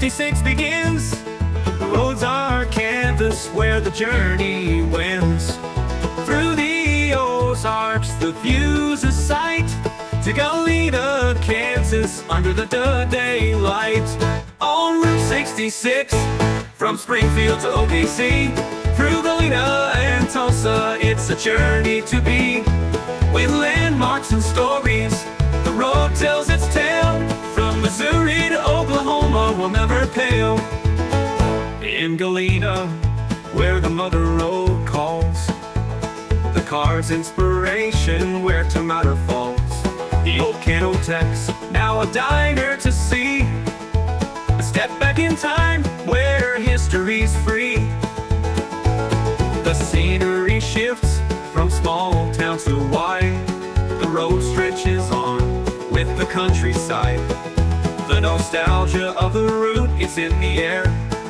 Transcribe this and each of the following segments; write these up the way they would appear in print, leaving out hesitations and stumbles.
66 begins. The roads are canvas where the journey wins. Through the Ozarks, the view's a sight. To Galena, Kansas, under the daylight. On Route 66, from Springfield to OKC. Through Galena and Tulsa, it's a journey to be. With landmarks and stories, the road tells its tale. From Missouri to Oklahoma, we'll never pale. In Galena, where the Mother Road calls, the car's inspiration where Tomato falls. The old Canotex, now a diner to see. A step back in time, where history's free. The scenery shifts from small town to wide. The road stretches on with the countryside. The nostalgia of the route is in the air.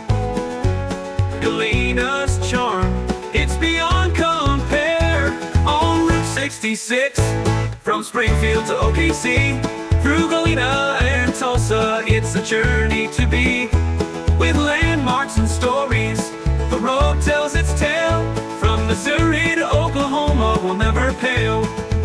Galena's charm, it's beyond compare. On Route 66, from Springfield to OKC. Through Galena and Tulsa, it's a journey to be. With landmarks and stories, the road tells its tale. From Missouri to Oklahoma, we'll never pale.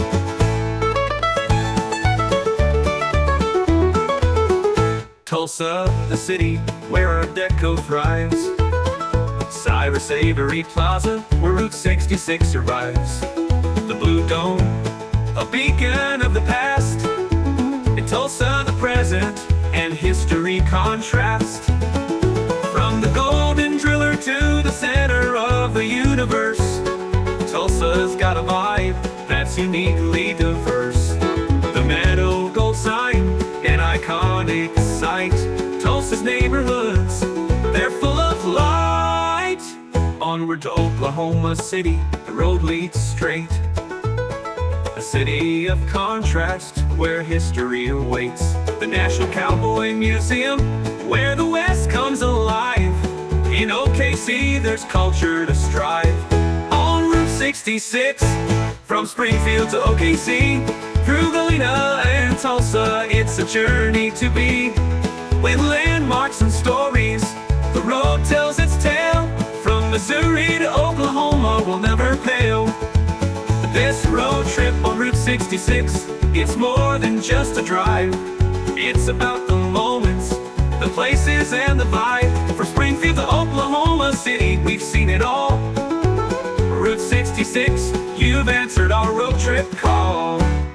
Tulsa, the city where Art Deco thrives. Cyrus Avery Plaza, where Route 66 arrives. The Blue Dome, a beacon of the past. In Tulsa, the present and history contrast. From the Golden Driller to the center of the universe, Tulsa's got a vibe that's uniquely diverse. The Meadow Gold Sign, an iconic sight. Tulsa's neighborhoods, they're full of light. Onward to Oklahoma City, the road leads straight. A city of contrast, where history awaits. The National Cowboy Museum, where the West comes alive. In OKC, there's culture to strive. On Route 66, from Springfield to OKC. Through Galena and Tulsa, it's a journey to be. With landmarks and stories, the road tells its tale. From Missouri to Oklahoma, we'll never pale. This road trip on Route 66, it's more than just a drive. It's about the moments, the places and the vibe. From Springfield to Oklahoma City, we've seen it all. Route 66, you've answered our road trip call.